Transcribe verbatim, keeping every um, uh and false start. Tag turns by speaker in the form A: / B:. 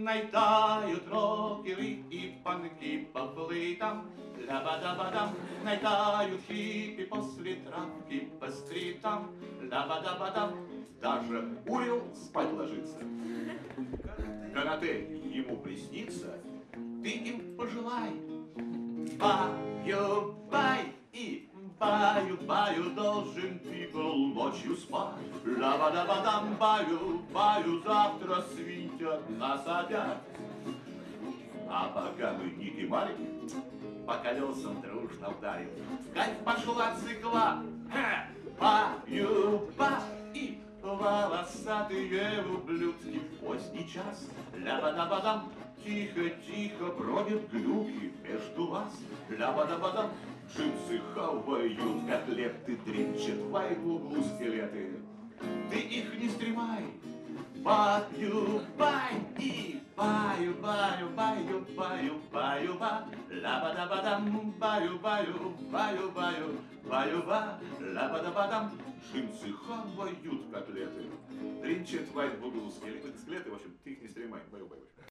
A: Налетают рокеры и панки по плитам, ля-ба-да-ба-дам. Налетают хиппи после травки по стритам, ля-ба-да-ба-дам. Даже Урил спать ложится. Канате ему приснится, ты им пожелай. Баю-бай и баю-баю должен ты был ночью спать. Ля-ба-да-ба-дам, баю-баю, завтра свинтят нас опять. А пока мы не дремали, по колесам дружно ударил. В кайф пошла цикла, баю-ба и волосатые ублюдки в поздний час. Ля-ба-да-ба-дам, тихо-тихо бродят глюки между вас. Ля-ба-да-ба-дам, джинсы хавают котлеты, дринчат в углу скелеты. Ты их не стремай, баю-бай и баю-баю, баю-баю, баю-ба. Ля-ба-да-ба-дам, баю-баю, баю-баю, баю-ба. Ля-ба-да-ба-дам, джинсы хавают котлеты, дринчат в углу скелеты. Скелеты, в общем, ты их не стремай, баю-баю.